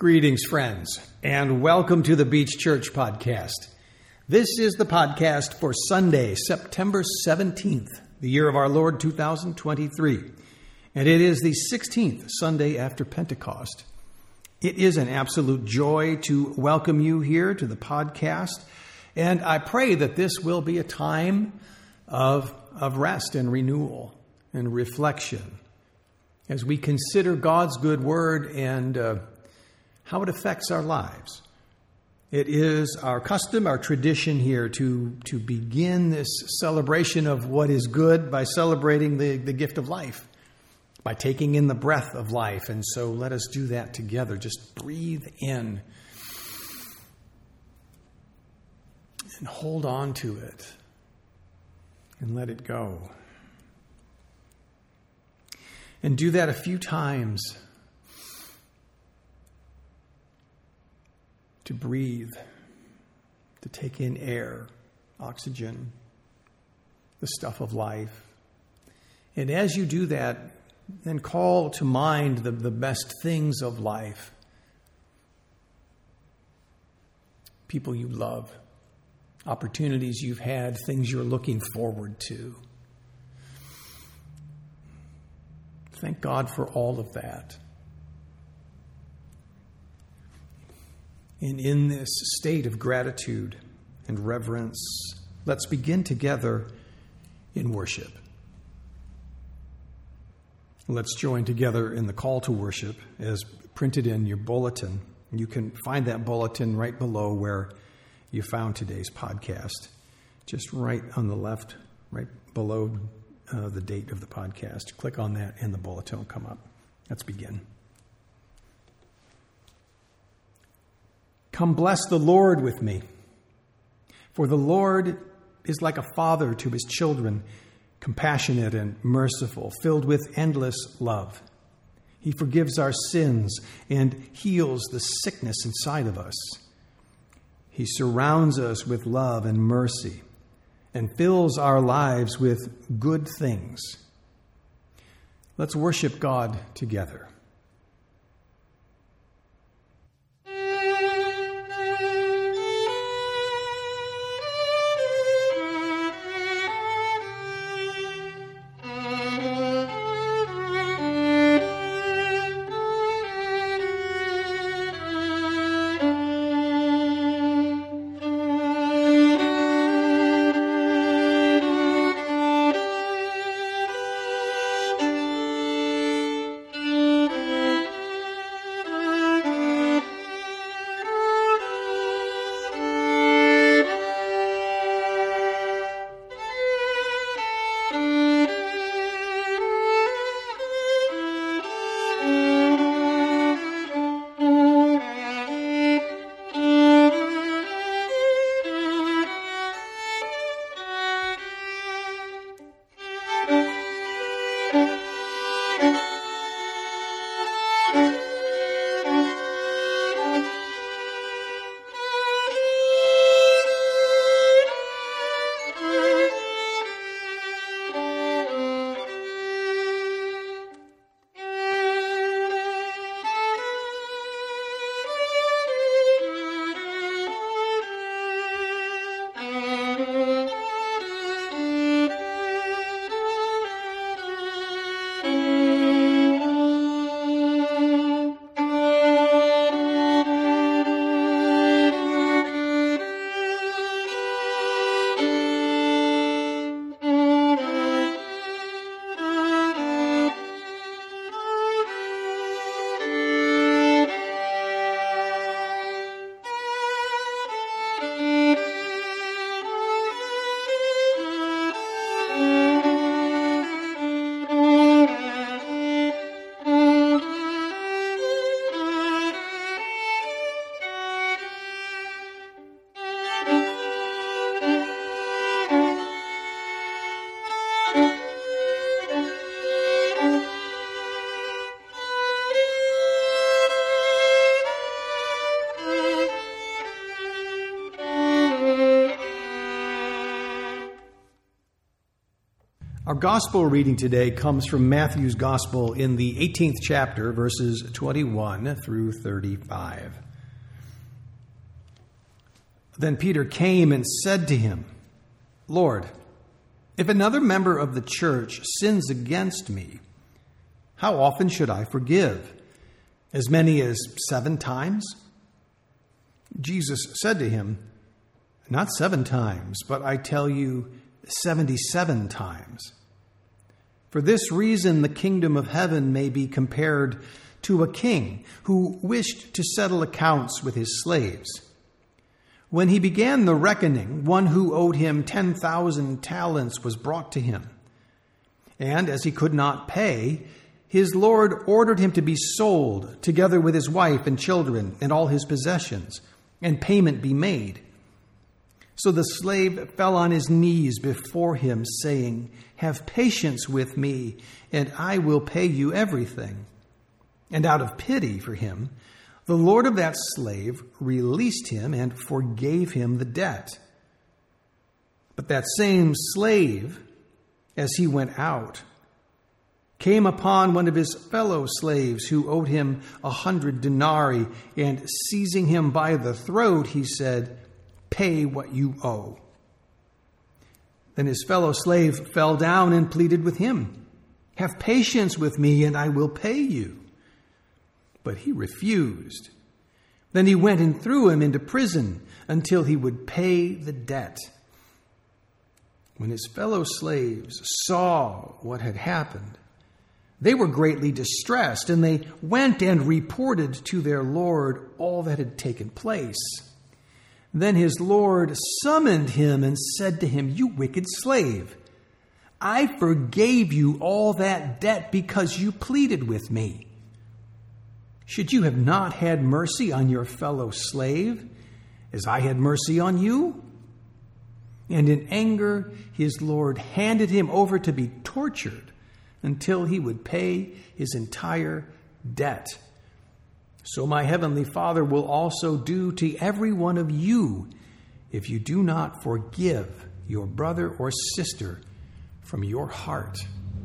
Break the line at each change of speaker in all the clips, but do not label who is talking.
Greetings, friends, and welcome to the Beach Church Podcast. This is the podcast for Sunday, September 17th, the year of our Lord 2023, and it is the 16th Sunday after Pentecost. It is an absolute joy to welcome you here to the podcast, and I pray that this will be a time of rest and renewal and reflection as we consider God's good word and how it affects our lives. It is our custom, our tradition here to begin this celebration of what is good by celebrating the gift of life, by taking in the breath of life. And so let us do that together. Just breathe in and hold on to it and let it go. And do that a few times. To breathe, to take in air, oxygen, the stuff of life. And as you do that, then call to mind the best things of life. People you love, opportunities you've had, things you're looking forward to. Thank God for all of that. And in this state of gratitude and reverence, let's begin together in worship. Let's join together in the call to worship as printed in your bulletin. You can find that bulletin right below where you found today's podcast, just right on the left, right below the date of the podcast. Click on that and the bulletin will come up. Let's begin. Come bless the Lord with me. For the Lord is like a father to his children, compassionate and merciful, filled with endless love. He forgives our sins and heals the sickness inside of us. He surrounds us with love and mercy and fills our lives with good things. Let's worship God together. Our gospel reading today comes from Matthew's gospel in the 18th chapter, verses 21 through 35. Then Peter came and said to him, "Lord, if another member of the church sins against me, how often should I forgive? As many as 7 times?" Jesus said to him, "Not 7 times, but I tell you 77 times. For this reason the kingdom of heaven may be compared to a king who wished to settle accounts with his slaves. When he began the reckoning, one who owed him 10,000 talents was brought to him. And as he could not pay, his Lord ordered him to be sold, together with his wife and children and all his possessions, and payment be made. So the slave fell on his knees before him, saying, 'Have patience with me, and I will pay you everything.' And out of pity for him, the Lord of that slave released him and forgave him the debt. But that same slave, as he went out, came upon one of his fellow slaves who owed him 100 denarii, and seizing him by the throat, he said, 'Pay what you owe.' Then his fellow slave fell down and pleaded with him, 'Have patience with me, and I will pay you.' But he refused. Then he went and threw him into prison until he would pay the debt. When his fellow slaves saw what had happened, they were greatly distressed, and they went and reported to their Lord all that had taken place. Then his Lord summoned him and said to him, 'You wicked slave, I forgave you all that debt because you pleaded with me. Should you have not had mercy on your fellow slave, as I had mercy on you?' And in anger, his Lord handed him over to be tortured until he would pay his entire debt. So my heavenly Father will also do to every one of you if you do not forgive your brother or sister from your heart."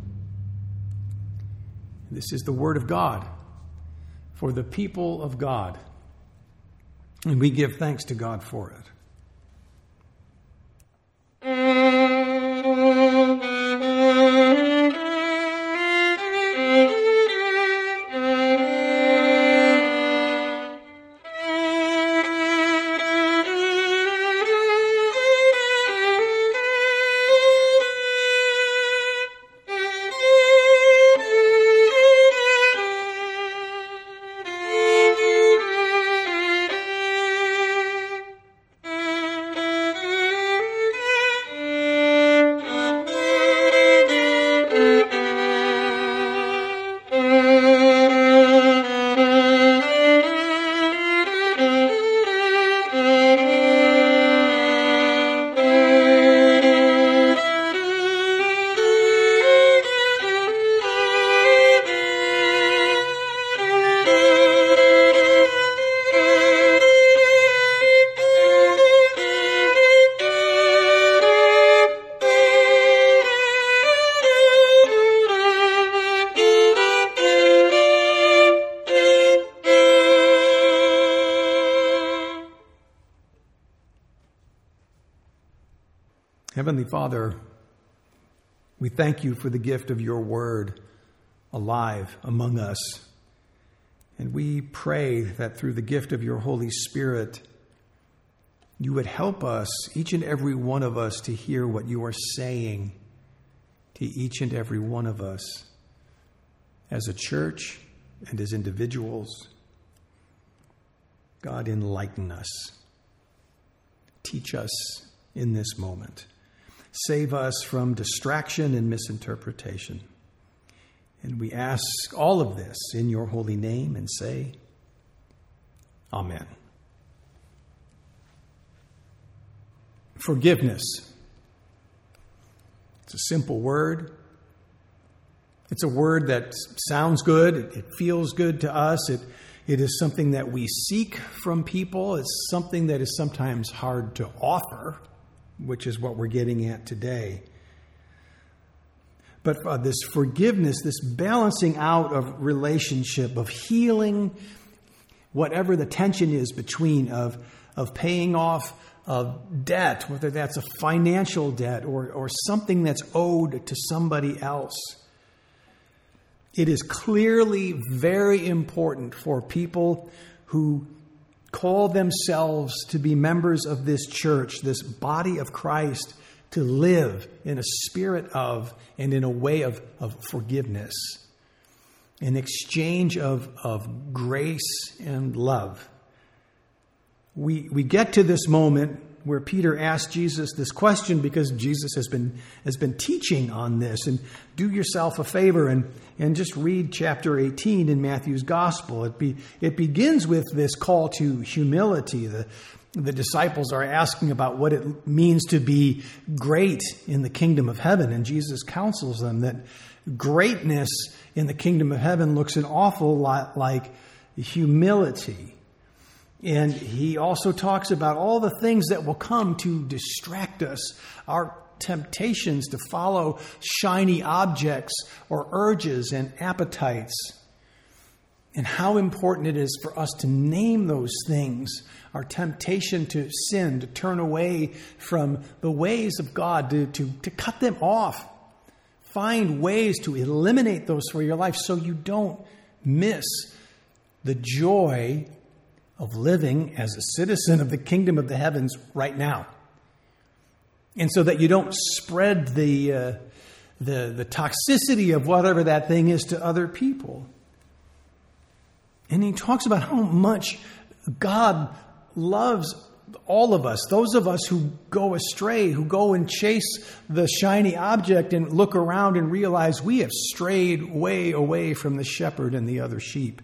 This is the word of God for the people of God, and we give thanks to God for it. Heavenly Father, we thank you for the gift of your word alive among us. And we pray that through the gift of your Holy Spirit, you would help us, each and every one of us, to hear what you are saying to each and every one of us as a church and as individuals. God, enlighten us. Teach us in this moment. Save us from distraction and misinterpretation. And we ask all of this in your holy name and say, Amen. Forgiveness. It's a simple word. It's a word that sounds good. It feels good to us. It is something that we seek from people. It's something that is sometimes hard to offer, which is what we're getting at today. but this forgiveness, this balancing out of relationship, of healing whatever the tension is between of paying off of debt, whether that's a financial debt or something that's owed to somebody else. It is clearly very important for people who call themselves to be members of this church, this body of Christ, to live in a spirit of and in a way of forgiveness, an exchange of grace and love. We get to this moment where Peter asked Jesus this question because Jesus has been teaching on this. And do yourself a favor and just read chapter 18 in Matthew's Gospel. It begins with this call to humility. The disciples are asking about what it means to be great in the kingdom of heaven. And Jesus counsels them that greatness in the kingdom of heaven looks an awful lot like humility. And he also talks about all the things that will come to distract us, our temptations to follow shiny objects or urges and appetites, and how important it is for us to name those things, our temptation to sin, to turn away from the ways of God, to cut them off. Find ways to eliminate those for your life so you don't miss the joy of living as a citizen of the kingdom of the heavens right now. And so that you don't spread the toxicity of whatever that thing is to other people. And he talks about how much God loves all of us, those of us who go astray, who go and chase the shiny object and look around and realize we have strayed way away from the shepherd and the other sheep.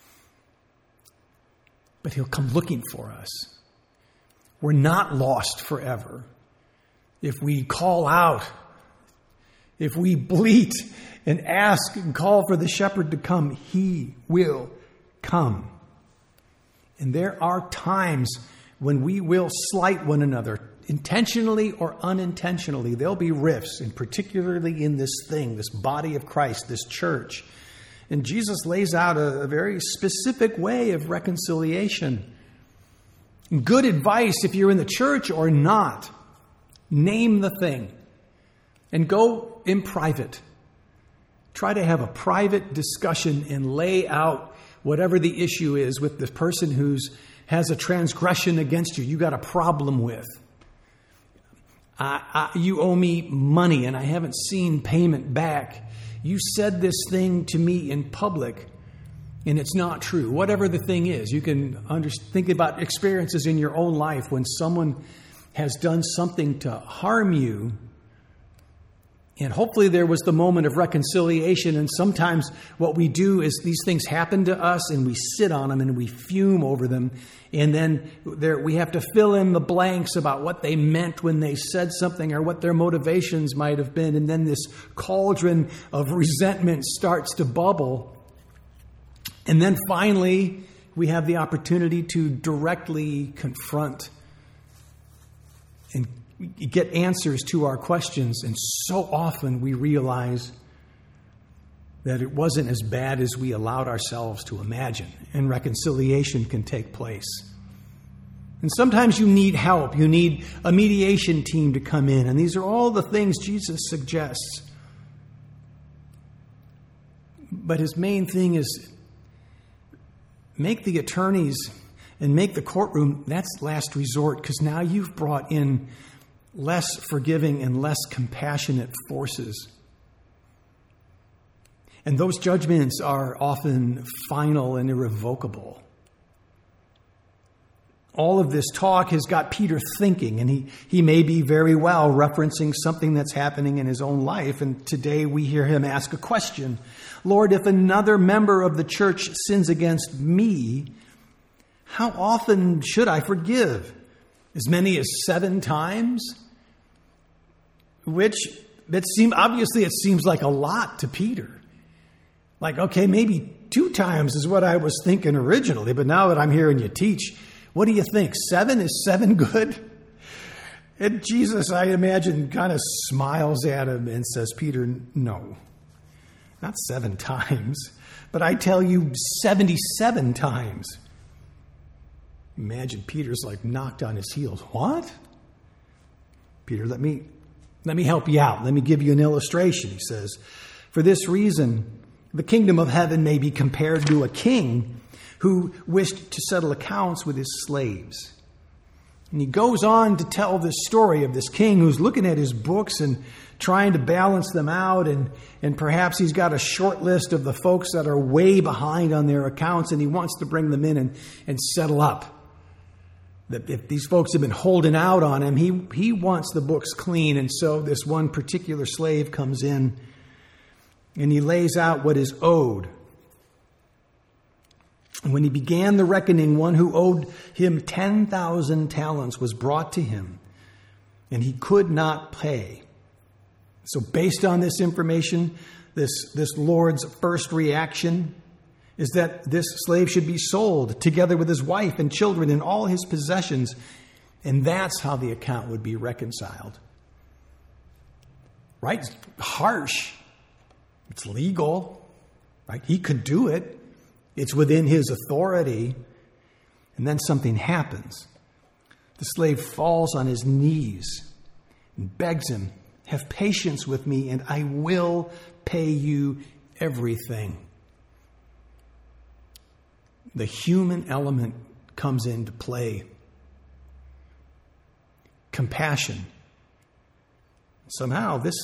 But he'll come looking for us. We're not lost forever. If we call out, if we bleat and ask and call for the shepherd to come, he will come. And there are times when we will slight one another, intentionally or unintentionally. There'll be rifts, and particularly in this thing, this body of Christ, this church. And Jesus lays out a very specific way of reconciliation. Good advice if you're in the church or not. Name the thing and go in private. Try to have a private discussion and lay out whatever the issue is with the person who has a transgression against you got a problem with. You owe me money and I haven't seen payment back. You said this thing to me in public, and it's not true. Whatever the thing is, you can think about experiences in your own life when someone has done something to harm you, and hopefully there was the moment of reconciliation. And sometimes what we do is these things happen to us, and we sit on them, and we fume over them, and then we have to fill in the blanks about what they meant when they said something or what their motivations might have been. And then this cauldron of resentment starts to bubble. And then finally, we have the opportunity to directly confront and get answers to our questions. And so often we realize that it wasn't as bad as we allowed ourselves to imagine, and reconciliation can take place. And sometimes you need help. You need a mediation team to come in. And these are all the things Jesus suggests. But his main thing is make the attorneys and make the courtroom, that's last resort, because now you've brought in less forgiving and less compassionate forces. And those judgments are often final and irrevocable. All of this talk has got Peter thinking, and he may be very well referencing something that's happening in his own life. And today we hear him ask a question. Lord, if another member of the church sins against me, how often should I forgive? As many as 7 times? Obviously it seems like a lot to Peter. Like, okay, maybe 2 times is what I was thinking originally, but now that I'm hearing you teach, what do you think? 7? Is 7 good? And Jesus, I imagine, kind of smiles at him and says, Peter, no, not 7 times, but I tell you 77 times. Imagine Peter's like knocked on his heels. What? Peter, let me help you out. Let me give you an illustration. He says, for this reason, the kingdom of heaven may be compared to a king who wished to settle accounts with his slaves. And he goes on to tell this story of this king who's looking at his books and trying to balance them out. And perhaps he's got a short list of the folks that are way behind on their accounts, and he wants to bring them in and settle up. That if these folks have been holding out on him, he wants the books clean. And so this one particular slave comes in and he lays out what is owed. And when he began the reckoning, one who owed him 10,000 talents was brought to him, and he could not pay. So based on this information, this Lord's first reaction is that this slave should be sold together with his wife and children and all his possessions, and that's how the account would be reconciled. Right? It's harsh. It's legal. Right? He could do it. It's within his authority. And then something happens. The slave falls on his knees and begs him, have patience with me and I will pay you everything. The human element comes into play. Compassion. Somehow this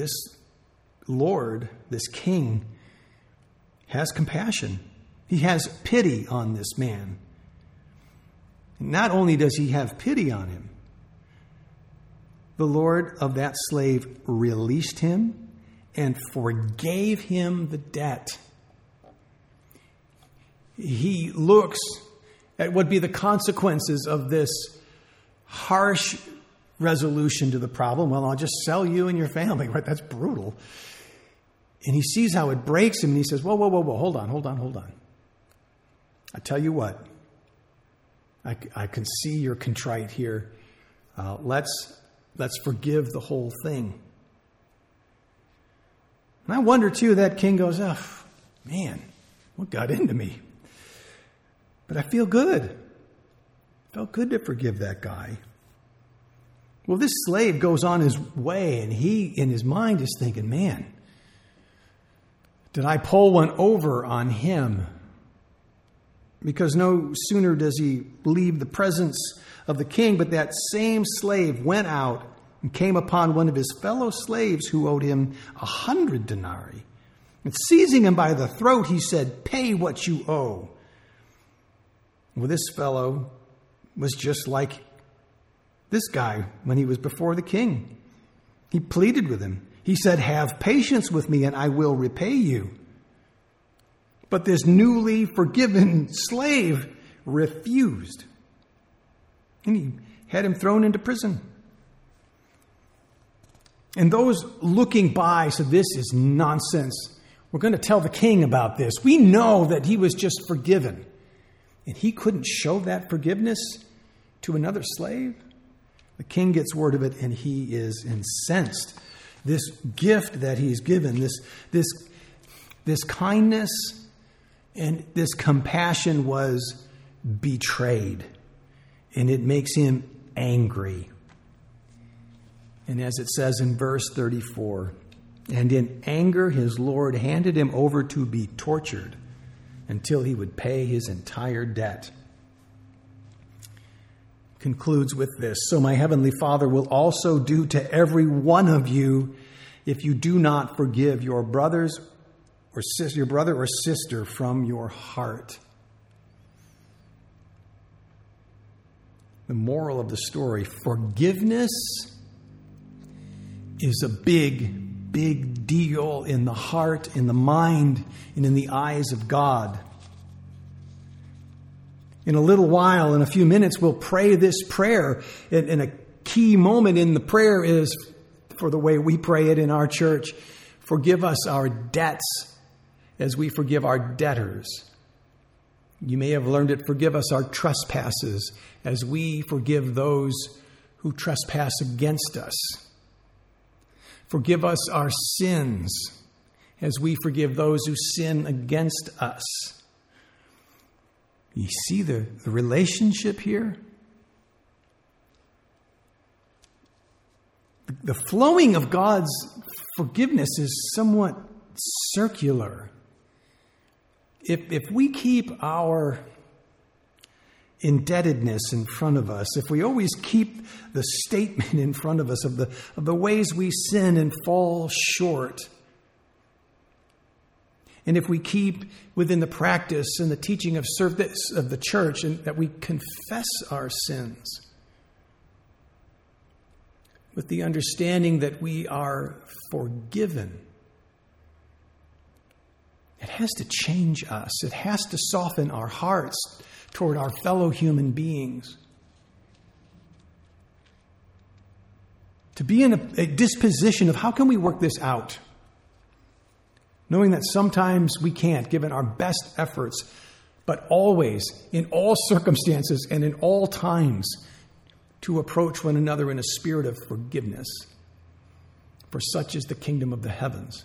Lord, this king, has compassion. He has pity on this man. Not only does he have pity on him, the Lord of that slave released him and forgave him the debt. He looks at what would be the consequences of this harsh resolution to the problem. Well, I'll just sell you and your family. Right? That's brutal. And he sees how it breaks him and he says, whoa, hold on. I tell you what, I can see you're contrite here. Let's forgive the whole thing. And I wonder too, that king goes, oh, man, what got into me? But I feel good. It felt good to forgive that guy. Well, this slave goes on his way and he, in his mind, is thinking, man, did I pull one over on him? Because no sooner does he leave the presence of the king, but that same slave went out and came upon one of his fellow slaves who owed him 100 denarii. And seizing him by the throat, he said, pay what you owe. Well, this fellow was just like this guy when he was before the king. He pleaded with him. He said, have patience with me and I will repay you. But this newly forgiven slave refused. And he had him thrown into prison. And those looking by said, this is nonsense. We're going to tell the king about this. We know that he was just forgiven. And he couldn't show that forgiveness to another slave. The king gets word of it and he is incensed. This gift that he's given, this kindness and this compassion was betrayed. And it makes him angry. And as it says in verse 34, and in anger his Lord handed him over to be tortured until he would pay his entire debt. Concludes with this, so my heavenly Father will also do to every one of you if you do not forgive your brothers or your brother or sister from your heart. The moral of the story, forgiveness is a big, big deal in the heart, in the mind, and in the eyes of God. In a little while, in a few minutes, we'll pray this prayer. And a key moment in the prayer is, for the way we pray it in our church, forgive us our debts as we forgive our debtors. You may have learned it, forgive us our trespasses as we forgive those who trespass against us. Forgive us our sins as we forgive those who sin against us. You see the relationship here? The flowing of God's forgiveness is somewhat circular. If we keep our indebtedness in front of us, if we always keep the statement in front of us of the ways we sin and fall short, and if we keep within the practice and the teaching of service of the church, and that we confess our sins with the understanding that we are forgiven, it has to change us. It has to soften our hearts toward our fellow human beings. To be in a disposition of how can we work this out? Knowing that sometimes we can't, given our best efforts, but always, in all circumstances and in all times, to approach one another in a spirit of forgiveness. For such is the kingdom of the heavens.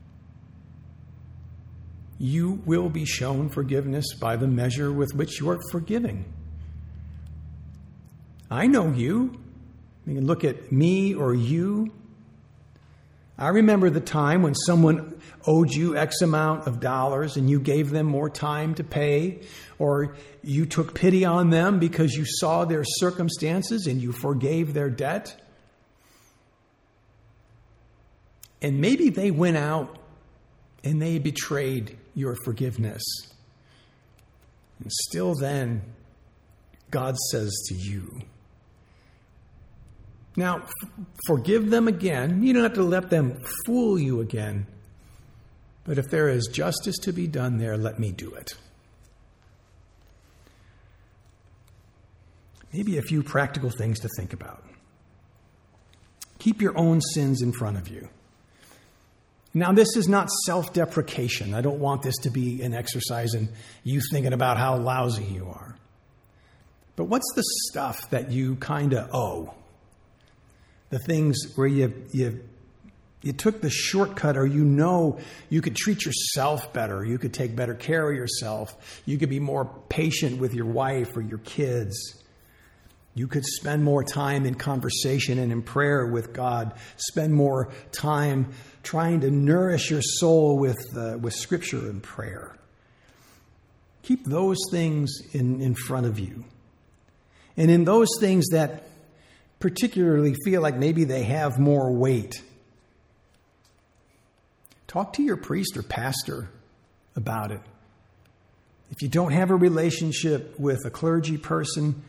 You will be shown forgiveness by the measure with which you are forgiving. I know you. You can look at me or you. I remember the time when someone owed you X amount of dollars and you gave them more time to pay, or you took pity on them because you saw their circumstances and you forgave their debt. And maybe they went out and they betrayed your forgiveness. And still then, God says to you, now, forgive them again. You don't have to let them fool you again. But if there is justice to be done there, let me do it. Maybe a few practical things to think about. Keep your own sins in front of you. Now, this is not self-deprecation. I don't want this to be an exercise in you thinking about how lousy you are. But what's the stuff that you kind of owe? The things where you took the shortcut, or you know you could treat yourself better. You could take better care of yourself. You could be more patient with your wife or your kids. You could spend more time in conversation and in prayer with God. Spend more time trying to nourish your soul with Scripture and prayer. Keep those things in front of you. And in those things that particularly feel like maybe they have more weight, talk to your priest or pastor about it. If you don't have a relationship with a clergy person,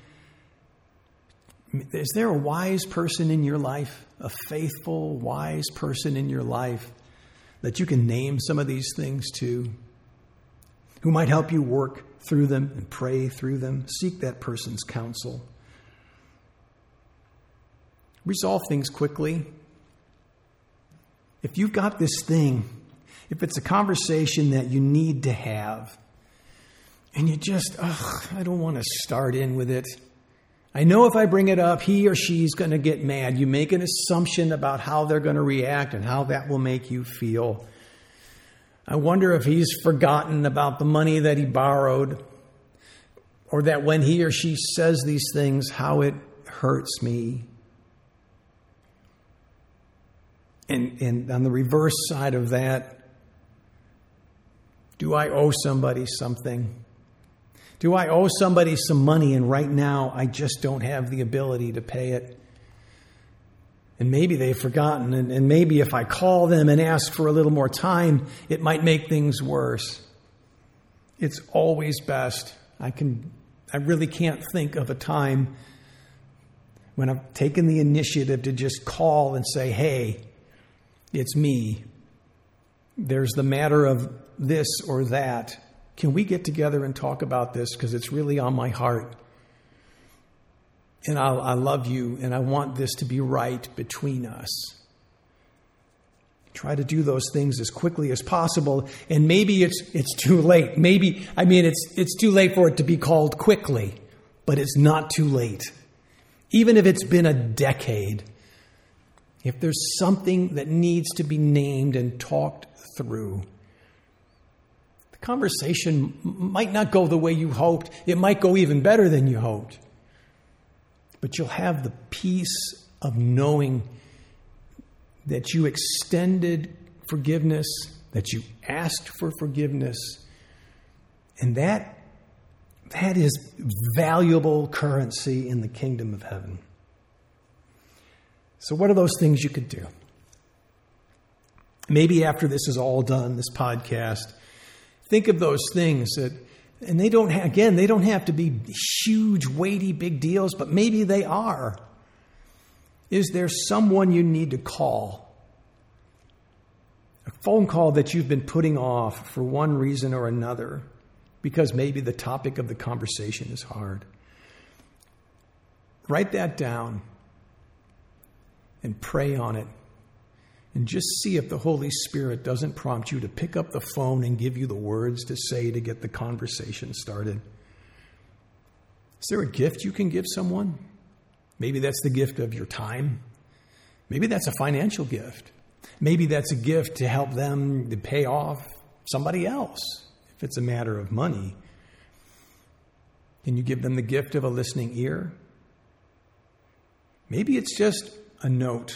is there a wise person in your life, a faithful, wise person in your life that you can name some of these things to, who might help you work through them and pray through them? Seek that person's counsel. Resolve things quickly. If you've got this thing, if it's a conversation that you need to have, and you just, I don't want to start in with it. I know if I bring it up, he or she's going to get mad. You make an assumption about how they're going to react and how that will make you feel. I wonder if he's forgotten about the money that he borrowed, or that when he or she says these things, how it hurts me. And on the reverse side of that, do I owe somebody something? Do I owe somebody some money and right now I just don't have the ability to pay it? And maybe they've forgotten, and maybe if I call them and ask for a little more time, it might make things worse. It's always best. I really can't think of a time when I've taken the initiative to just call and say, hey, it's me. There's the matter of this or that. Can we get together and talk about this? Because it's really on my heart. And I love you, and I want this to be right between us. Try to do those things as quickly as possible. And maybe it's too late. It's too late for it to be called quickly, but it's not too late. even if it's been a decade, if there's something that needs to be named and talked through, the conversation might not go the way you hoped. It might go even better than you hoped. But you'll have the peace of knowing that you extended forgiveness, that you asked for forgiveness, and that is valuable currency in the kingdom of heaven. So what are those things you could do? Maybe after this is all done, this podcast, think of those things that, and they don't have to be huge, weighty, big deals, but maybe they are. Is there someone you need to call? A phone call that you've been putting off for one reason or another, because maybe the topic of the conversation is hard. Write that down and pray on it. And just see if the Holy Spirit doesn't prompt you to pick up the phone and give you the words to say to get the conversation started. Is there a gift you can give someone? Maybe that's the gift of your time. Maybe that's a financial gift. Maybe that's a gift to help them to pay off somebody else, if it's a matter of money. Can you give them the gift of a listening ear? Maybe it's just a note.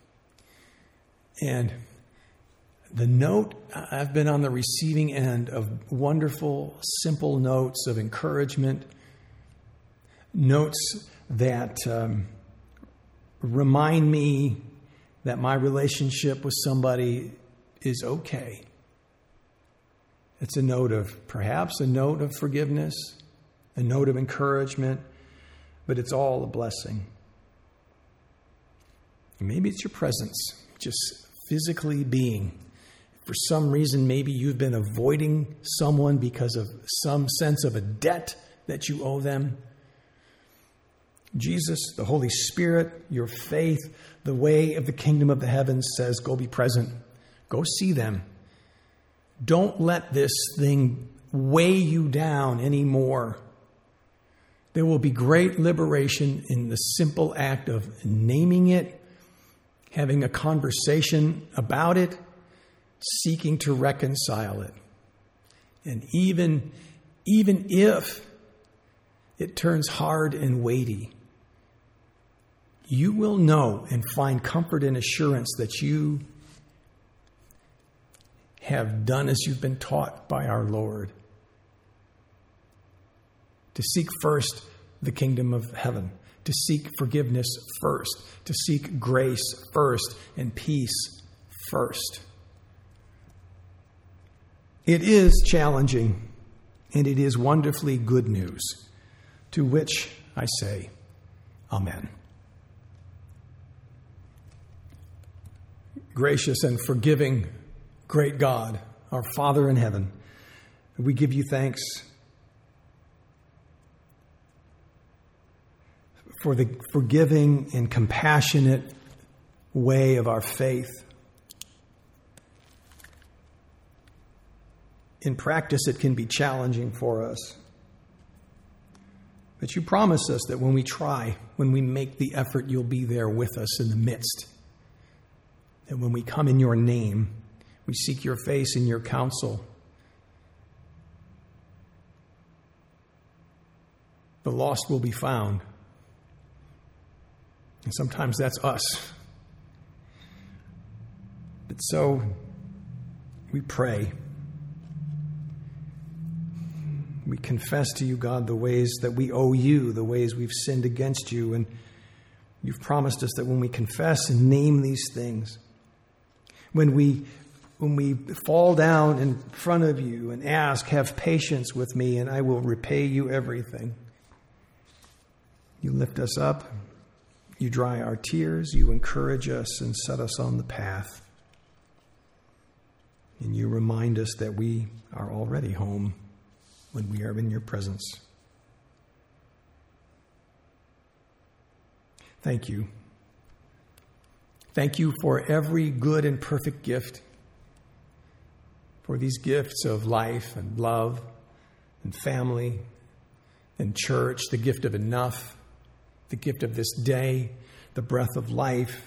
And the note, I've been on the receiving end of wonderful, simple notes of encouragement, notes that remind me that my relationship with somebody is okay. It's perhaps a note of forgiveness, a note of encouragement, but it's all a blessing. Maybe it's your presence, just physically being. For some reason, maybe you've been avoiding someone because of some sense of a debt that you owe them. Jesus, the Holy Spirit, your faith, the way of the kingdom of the heavens says, go be present. Go see them. Don't let this thing weigh you down anymore. There will be great liberation in the simple act of naming it, having a conversation about it, seeking to reconcile it. And even if it turns hard and weighty, you will know and find comfort and assurance that you have done as you've been taught by our Lord. To seek first the kingdom of heaven, to seek forgiveness first, to seek grace first, and peace first. It is challenging, and it is wonderfully good news, to which I say, Amen. Gracious and forgiving, great God, our Father in heaven, we give you thanks for the forgiving and compassionate way of our faith. In practice, it can be challenging for us. But you promise us that when we try, when we make the effort, you'll be there with us in the midst. That when we come in your name, we seek your face and your counsel. The lost will be found. And sometimes that's us. But so we pray. We confess to you, God, the ways that we owe you, the ways we've sinned against you. And you've promised us that when we confess and name these things, when we fall down in front of you and ask, have patience with me and I will repay you everything. You lift us up. You dry our tears, you encourage us and set us on the path. And you remind us that we are already home when we are in your presence. Thank you. Thank you for every good and perfect gift, for these gifts of life and love and family and church, the gift of enough, the gift of this day, the breath of life,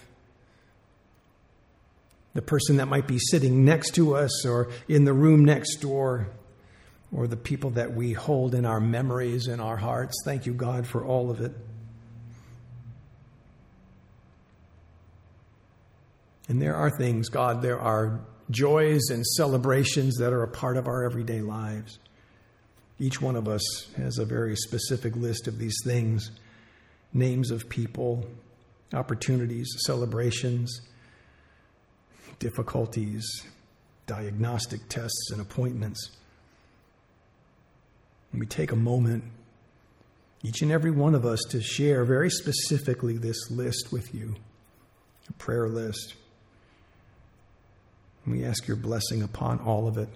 the person that might be sitting next to us or in the room next door, or the people that we hold in our memories and our hearts. Thank you, God, for all of it. And there are things, God, there are joys and celebrations that are a part of our everyday lives. Each one of us has a very specific list of these things, names of people, opportunities, celebrations, difficulties, diagnostic tests and appointments. And we take a moment, each and every one of us, to share very specifically this list with you, a prayer list. And we ask your blessing upon all of it.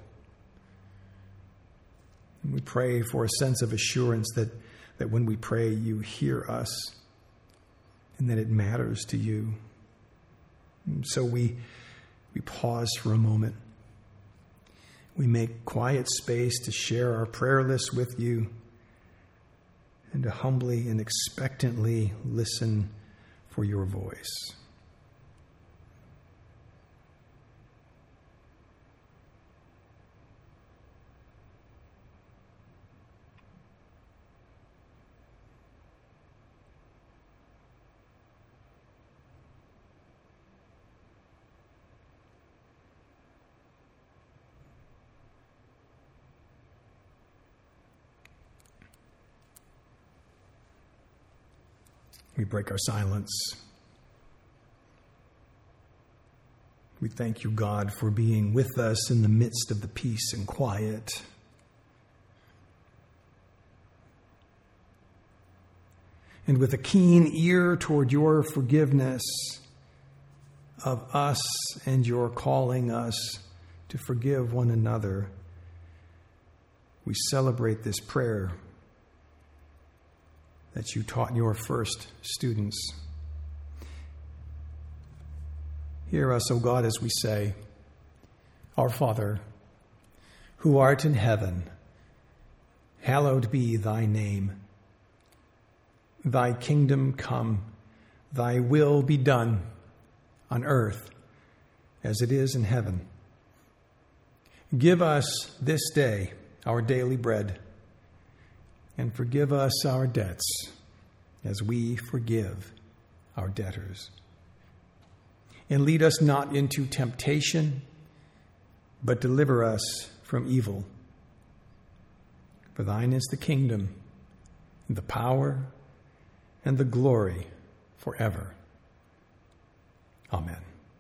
And we pray for a sense of assurance that when we pray, you hear us and that it matters to you. And so we pause for a moment. We make quiet space to share our prayer list with you and to humbly and expectantly listen for your voice. We break our silence. We thank you, God, for being with us in the midst of the peace and quiet. And with a keen ear toward your forgiveness of us and your calling us to forgive one another, we celebrate this prayer that you taught your first students. Hear us, O God, as we say, Our Father, who art in heaven, hallowed be thy name. Thy kingdom come, thy will be done on earth as it is in heaven. Give us this day our daily bread, and forgive us our debts as we forgive our debtors. And lead us not into temptation, but deliver us from evil. For thine is the kingdom, and the power, and the glory forever. Amen.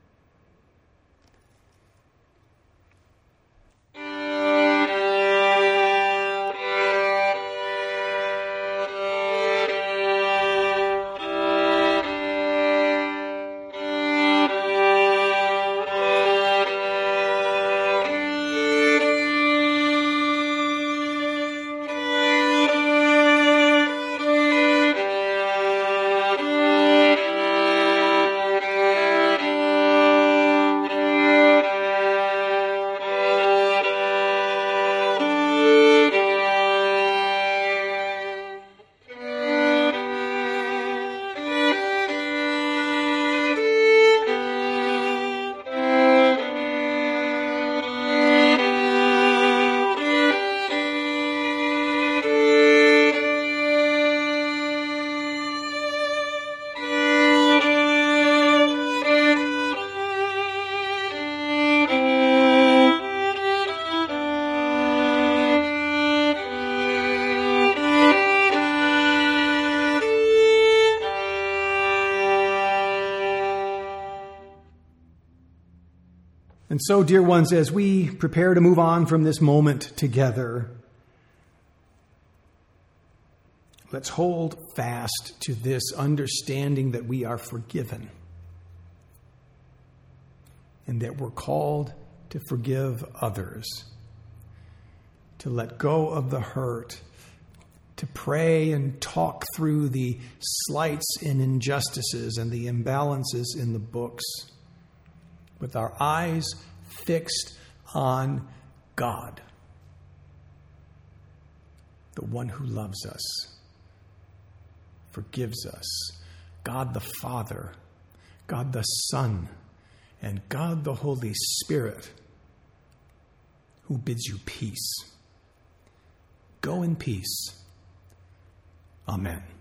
And so, dear ones, as we prepare to move on from this moment together, let's hold fast to this understanding that we are forgiven and that we're called to forgive others, to let go of the hurt, to pray and talk through the slights and injustices and the imbalances in the books, with our eyes fixed on God, the one who loves us forgives us, God the Father, God the Son, and God the Holy Spirit, who bids you peace. Go in peace. Amen.